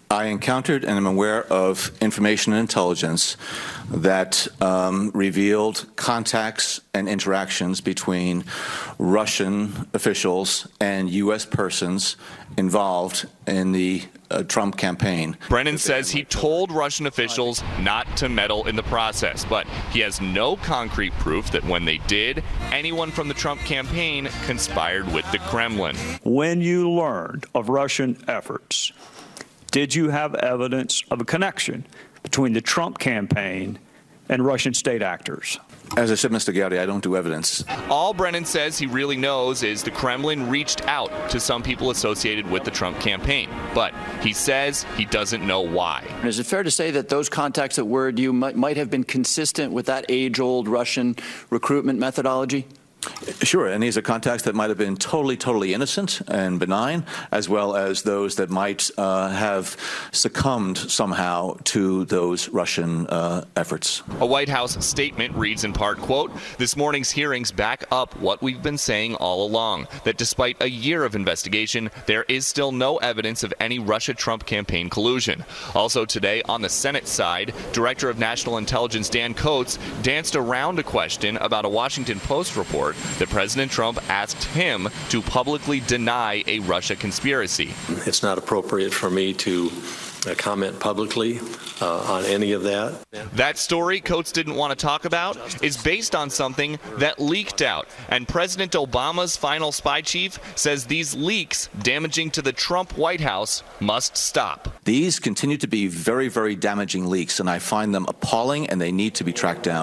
I encountered and am aware of information and intelligence that um, revealed contacts and interactions between Russian officials and U S persons involved in the uh, Trump campaign. Brennan says he told Russian officials not to meddle in the process, but he has no concrete proof that when they did, anyone from the Trump campaign conspired with the Kremlin. When you learned of Russian efforts, did you have evidence of a connection between the Trump campaign and Russian state actors? As I said, Mister Gowdy, I don't do evidence. All Brennan says he really knows is the Kremlin reached out to some people associated with the Trump campaign, but he says he doesn't know why. Is it fair to say that those contacts that were to you might, might have been consistent with that age-old Russian recruitment methodology? Sure, and these are contacts that might have been totally, totally innocent and benign, as well as those that might uh, have succumbed somehow to those Russian uh, efforts. A White House statement reads in part, quote, "This morning's hearings back up what we've been saying all along, that despite a year of investigation, there is still no evidence of any Russia-Trump campaign collusion." Also today, on the Senate side, Director of National Intelligence Dan Coats danced around a question about a Washington Post report that President Trump asked him to publicly deny a Russia conspiracy. It's not appropriate for me to uh, comment publicly uh, on any of that. That story Coates didn't want to talk about is based on something that leaked out, and President Obama's final spy chief says these leaks damaging to the Trump White House must stop. These continue to be very, very damaging leaks, and I find them appalling, and they need to be tracked down.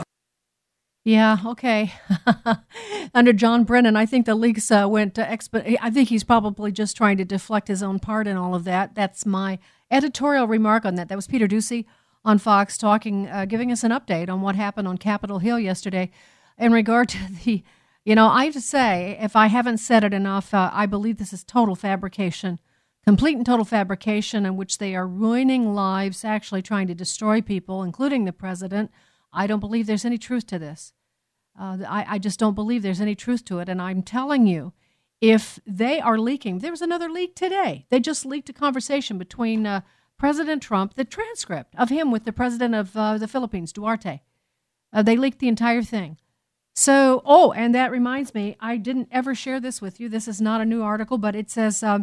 Yeah, okay. Under John Brennan, I think the leaks uh, went uh, expo- I think he's probably just trying to deflect his own part in all of that. That's my editorial remark on that. That was Peter Doocy on Fox talking, uh, giving us an update on what happened on Capitol Hill yesterday in regard to the, you know, I have to say, if I haven't said it enough, uh, I believe this is total fabrication, complete and total fabrication in which they are ruining lives, actually trying to destroy people, including the president. I don't believe there's any truth to this. Uh, I, I just don't believe there's any truth to it. And I'm telling you, if they are leaking, there was another leak today. They just leaked a conversation between uh, President Trump, the transcript of him with the president of uh, the Philippines, Duarte. Uh, they leaked the entire thing. So, oh, and that reminds me, I didn't ever share this with you. This is not a new article, but it says um,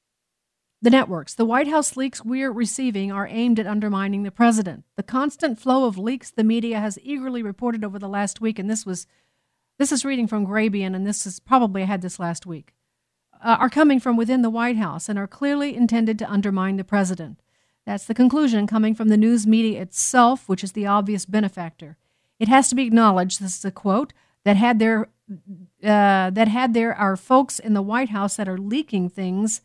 the networks. The White House leaks we're receiving are aimed at undermining the president. The constant flow of leaks the media has eagerly reported over the last week, and this was, this is reading from Grabian, and this is probably I had this last week, uh, are coming from within the White House and are clearly intended to undermine the president. That's the conclusion coming from the news media itself, which is the obvious benefactor. It has to be acknowledged, this is a quote, that had there, uh, that had there are folks in the White House that are leaking things.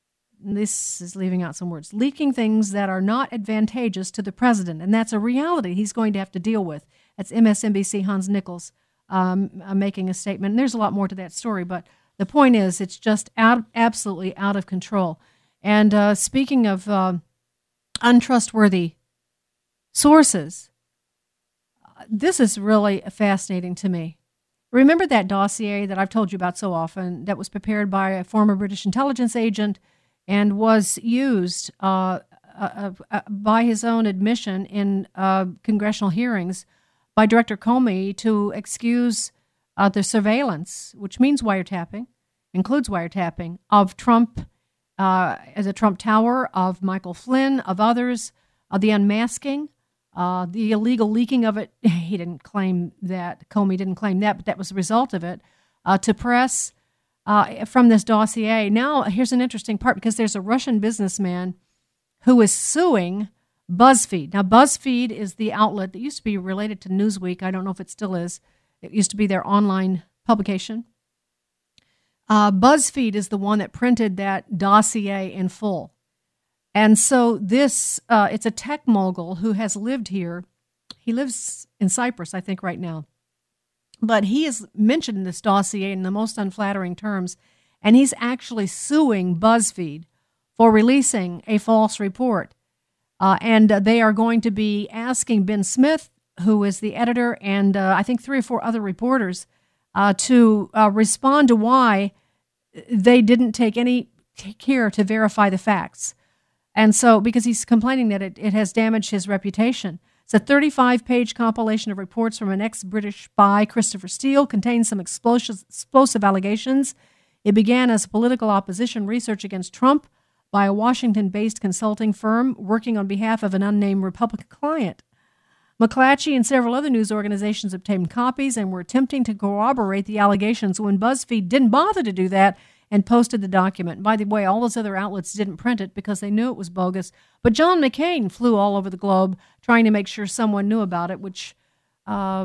This is leaving out some words, leaking things that are not advantageous to the president. And that's a reality he's going to have to deal with. That's M S N B C Hans Nichols um, making a statement. And there's a lot more to that story, but the point is it's just out, absolutely out of control. And uh, speaking of uh, untrustworthy sources, this is really fascinating to me. Remember that dossier that I've told you about so often that was prepared by a former British intelligence agent and was used uh, uh, uh, by his own admission in uh, congressional hearings by Director Comey to excuse uh, the surveillance, which means wiretapping, includes wiretapping, of Trump, uh, as a Trump Tower, of Michael Flynn, of others, of the unmasking, uh, the illegal leaking of it. He didn't claim that, Comey didn't claim that, but that was the result of it, uh, to press. Uh, from this dossier. Now, here's an interesting part, because there's a Russian businessman who is suing BuzzFeed. Now, BuzzFeed is the outlet that used to be related to Newsweek. I don't know if it still is. It used to be their online publication. Uh, BuzzFeed is the one that printed that dossier in full. And so this, uh, it's a tech mogul who has lived here. He lives in Cyprus, I think, right now. But he is mentioned in this dossier in the most unflattering terms, and he's actually suing BuzzFeed for releasing a false report. Uh, and uh, they are going to be asking Ben Smith, who is the editor, and uh, I think three or four other reporters, uh, to uh, respond to why they didn't take any care to verify the facts. And so, because he's complaining that it, it has damaged his reputation. It's a thirty-five page compilation of reports from an ex-British spy, Christopher Steele, contains some explosive, explosive allegations. It began as political opposition research against Trump by a Washington-based consulting firm working on behalf of an unnamed Republican client. McClatchy and several other news organizations obtained copies and were attempting to corroborate the allegations when BuzzFeed didn't bother to do that and posted the document. By the way, all those other outlets didn't print it because they knew it was bogus. But John McCain flew all over the globe trying to make sure someone knew about it, which, uh,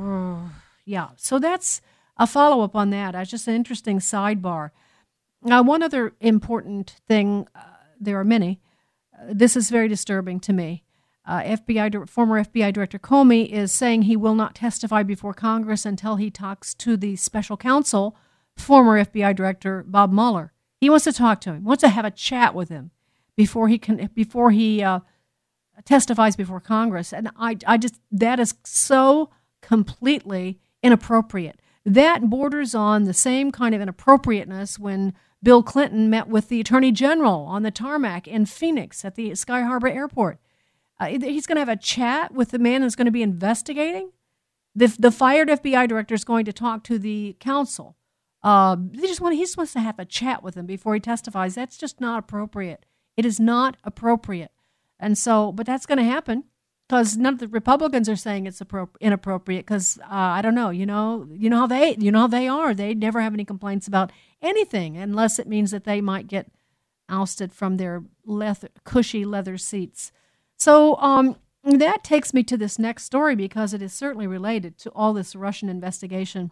yeah. So that's a follow-up on that. That's just an interesting sidebar. Now, one other important thing, uh, there are many. Uh, this is very disturbing to me. Uh, F B I former F B I Director Comey is saying he will not testify before Congress until he talks to the special counsel, former F B I Director Bob Mueller. He wants to talk to him, wants to have a chat with him before he can before he uh, testifies before Congress. And I, I just that is so completely inappropriate. That borders on the same kind of inappropriateness when Bill Clinton met with the Attorney General on the tarmac in Phoenix at the Sky Harbor Airport. Uh, he's going to have a chat with the man who's going to be investigating. The, the fired F B I director is going to talk to the counsel. Uh, they just want he just wants to have a chat with him before he testifies. That's just not appropriate. It is not appropriate. And so, but that's going to happen because none of the Republicans are saying it's appro- inappropriate. Because uh, I don't know, you know, you know how they, you know how they are. They never have any complaints about anything unless it means that they might get ousted from their leather, cushy leather seats. So um, that takes me to this next story because it is certainly related to all this Russian investigation.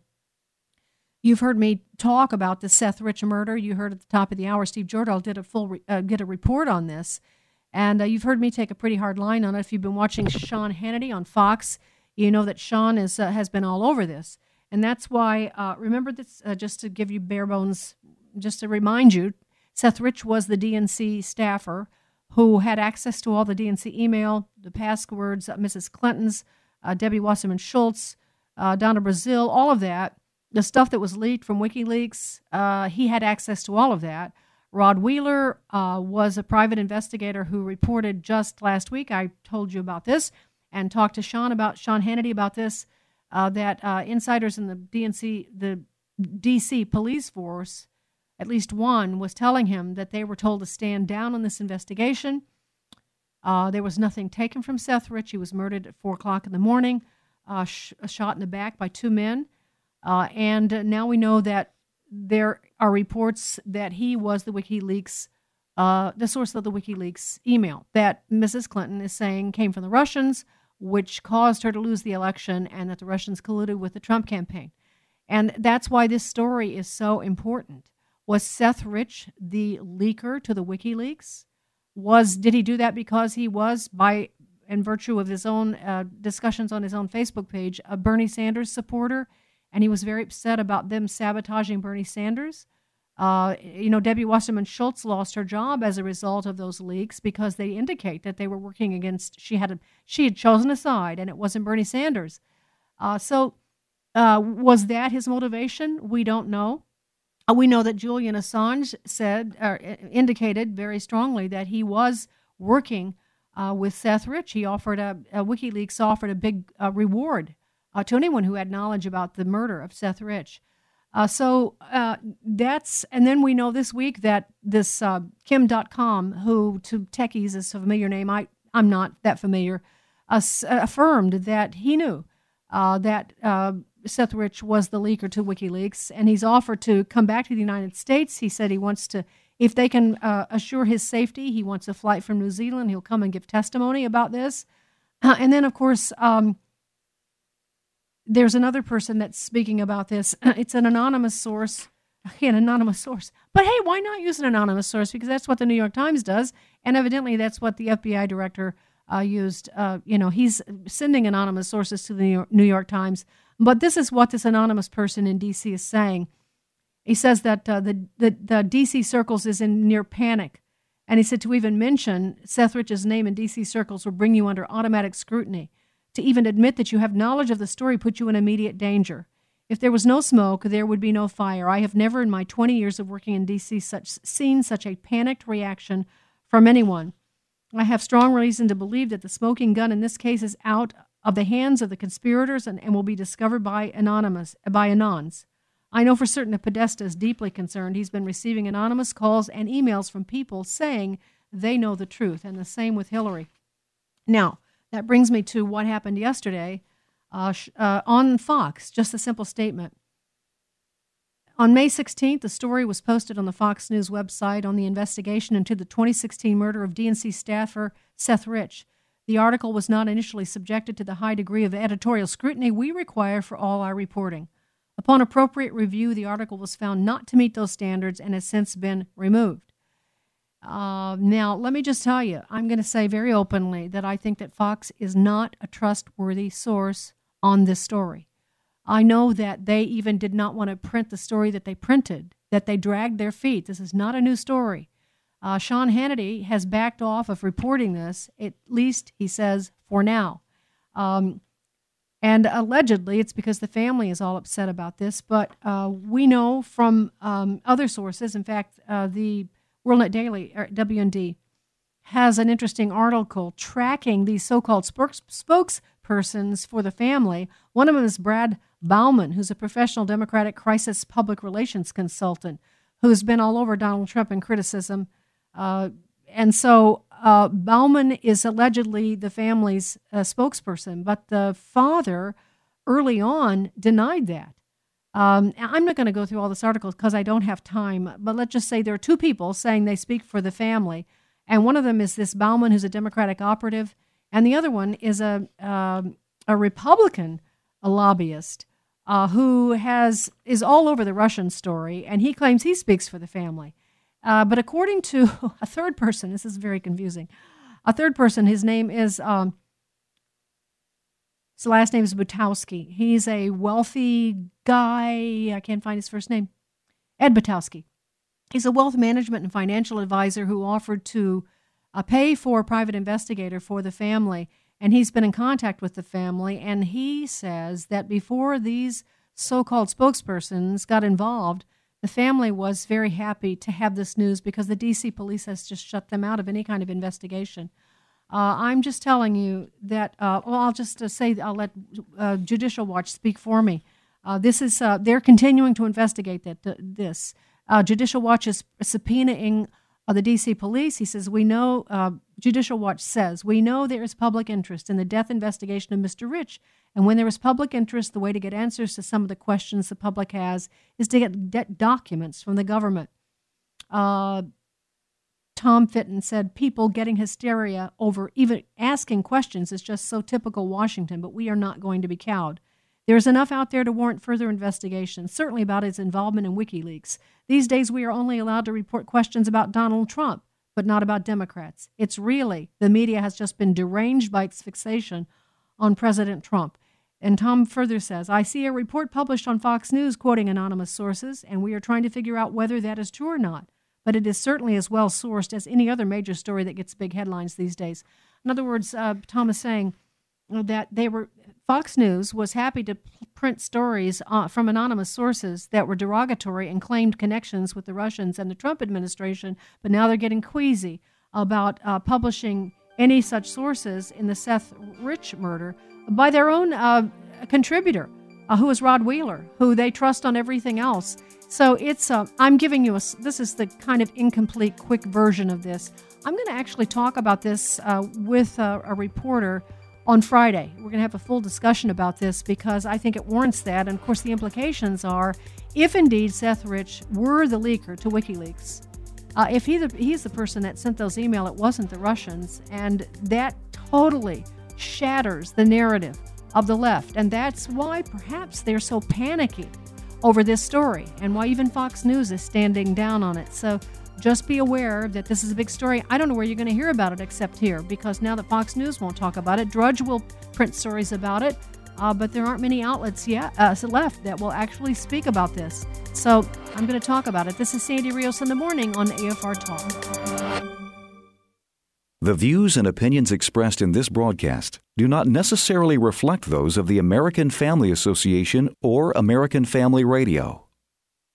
You've heard me talk about the Seth Rich murder. You heard at the top of the hour, Steve Jordahl did a full re- uh, did a report on this, and uh, you've heard me take a pretty hard line on it. If you've been watching Sean Hannity on Fox, you know that Sean is uh, has been all over this, and that's why. Uh, remember this, uh, just to give you bare bones, just to remind you, Seth Rich was the D N C staffer who had access to all the D N C email, the passwords, uh, Missus Clinton's, uh, Debbie Wasserman Schultz, uh, Donna Brazile, all of that. The stuff that was leaked from WikiLeaks, uh, he had access to all of that. Rod Wheeler uh, was a private investigator who reported just last week, I told you about this, and talked to Sean about Sean Hannity about this, uh, that uh, insiders in the D N C, the D C police force, at least one, was telling him that they were told to stand down on this investigation. Uh, there was nothing taken from Seth Rich. He was murdered at four o'clock in the morning, uh, sh- shot in the back by two men. Uh, and uh, now we know that there are reports that he was the WikiLeaks, uh, the source of the WikiLeaks email that Missus Clinton is saying came from the Russians, which caused her to lose the election, and that the Russians colluded with the Trump campaign. And that's why this story is so important. Was Seth Rich the leaker to the WikiLeaks? Was did he do that because he was, by in virtue of his own uh, discussions on his own Facebook page, a Bernie Sanders supporter? And he was very upset about them sabotaging Bernie Sanders. Uh, you know, Debbie Wasserman Schultz lost her job as a result of those leaks because they indicate that they were working against, she had a, she had chosen a side, and it wasn't Bernie Sanders. Uh, so uh, was that his motivation? We don't know. Uh, we know that Julian Assange said, or indicated very strongly that he was working uh, with Seth Rich. He offered a, a WikiLeaks offered a big uh, reward Uh, to anyone who had knowledge about the murder of Seth Rich. Uh, so uh, that's, and then we know this week that this uh, Kim dot com, who to techies is a familiar name, I, I'm not that familiar, uh, affirmed that he knew uh, that uh, Seth Rich was the leaker to WikiLeaks, and he's offered to come back to the United States. He said he wants to, if they can uh, assure his safety, he wants a flight from New Zealand. He'll come and give testimony about this. Uh, and then, of course, um, there's another person that's speaking about this. It's an anonymous source, an anonymous source. But hey, why not use an anonymous source? Because that's what the New York Times does, and evidently that's what the F B I director uh, used. Uh, you know, he's sending anonymous sources to the New York, New York Times. But this is what this anonymous person in D C is saying. He says that uh, the, the the D C circles is in near panic, and he said to even mention Seth Rich's name in D C circles will bring you under automatic scrutiny. To even admit that you have knowledge of the story put you in immediate danger. If there was no smoke, there would be no fire. I have never in my twenty years of working in D C such, seen such a panicked reaction from anyone. I have strong reason to believe that the smoking gun in this case is out of the hands of the conspirators and, and will be discovered by anonymous by anons. I know for certain that Podesta is deeply concerned. He's been receiving anonymous calls and emails from people saying they know the truth, and the same with Hillary. Now, that brings me to what happened yesterday uh, sh- uh, on Fox, just a simple statement. On May sixteenth, the story was posted on the Fox News website on the investigation into the twenty sixteen murder of D N C staffer Seth Rich. The article was not initially subjected to the high degree of editorial scrutiny we require for all our reporting. Upon appropriate review, the article was found not to meet those standards and has since been removed. Uh, now, let me just tell you, I'm going to say very openly that I think that Fox is not a trustworthy source on this story. I know that they even did not want to print the story that they printed, that they dragged their feet. This is not a new story. Uh, Sean Hannity has backed off of reporting this, at least he says, for now. Um, and allegedly, it's because the family is all upset about this. But uh, we know from um, other sources, in fact, uh, the WorldNet Daily, or W N D, has an interesting article tracking these so-called spokes- spokespersons for the family. One of them is Brad Bauman, who's a professional Democratic crisis public relations consultant who's been all over Donald Trump in criticism. Uh, and so uh, Bauman is allegedly the family's uh, spokesperson, but the father early on denied that. Um, I'm not going to go through all this article because I don't have time, but let's just say there are two people saying they speak for the family, and one of them is this Bauman, who's a Democratic operative, and the other one is a, uh, a Republican a lobbyist uh, who has is all over the Russian story, and he claims he speaks for the family. Uh, but according to a third person, this is very confusing, a third person, his name is, um, his last name is Butowski. He's a wealthy guy. I can't find his first name. Ed Butowski. He's a wealth management and financial advisor who offered to uh, pay for a private investigator for the family. And he's been in contact with the family, and he says that before these so-called spokespersons got involved, the family was very happy to have this news because the D C police has just shut them out of any kind of investigation. Uh, I'm just telling you that, uh, well, I'll just uh, say, I'll let uh, Judicial Watch speak for me. Uh, this is, uh, they're continuing to investigate that, th- this. Uh, Judicial Watch is subpoenaing uh, the D C police. He says, we know, uh, Judicial Watch says, we know there is public interest in the death investigation of Mister Rich. And when there is public interest, the way to get answers to some of the questions the public has is to get de- documents from the government. Uh, Tom Fitton said, people getting hysteria over even asking questions is just so typical Washington, but we are not going to be cowed. There's enough out there to warrant further investigation, certainly about his involvement in WikiLeaks. These days, we are only allowed to report questions about Donald Trump, but not about Democrats. It's really, the media has just been deranged by its fixation on President Trump. And Tom further says, I see a report published on Fox News quoting anonymous sources, and we are trying to figure out whether that is true or not. But it is certainly as well sourced as any other major story that gets big headlines these days. In other words, uh, Tom is saying that they were Fox News was happy to print stories uh, from anonymous sources that were derogatory and claimed connections with the Russians and the Trump administration, but now they're getting queasy about uh, publishing any such sources in the Seth Rich murder by their own uh, contributor, uh, who is Rod Wheeler, who they trust on everything else. So it's, uh, I'm giving you a, this is the kind of incomplete, quick version of this. I'm going to actually talk about this uh, with uh, a reporter on Friday. We're going to have a full discussion about this because I think it warrants that. And of course, the implications are, if indeed Seth Rich were the leaker to WikiLeaks, uh, if he the, he's the person that sent those emails, it wasn't the Russians, and that totally shatters the narrative of the left. And that's why perhaps they're so panicky over this story and why even Fox News is standing down on it. So just be aware that this is a big story. I don't know where you're going to hear about it except here, because now that Fox News won't talk about it, Drudge will print stories about it, uh, but there aren't many outlets yet uh, left that will actually speak about this. So I'm going to talk about it. This is Sandy Rios in the morning on A F R Talk. The views and opinions expressed in this broadcast do not necessarily reflect those of the American Family Association or American Family Radio.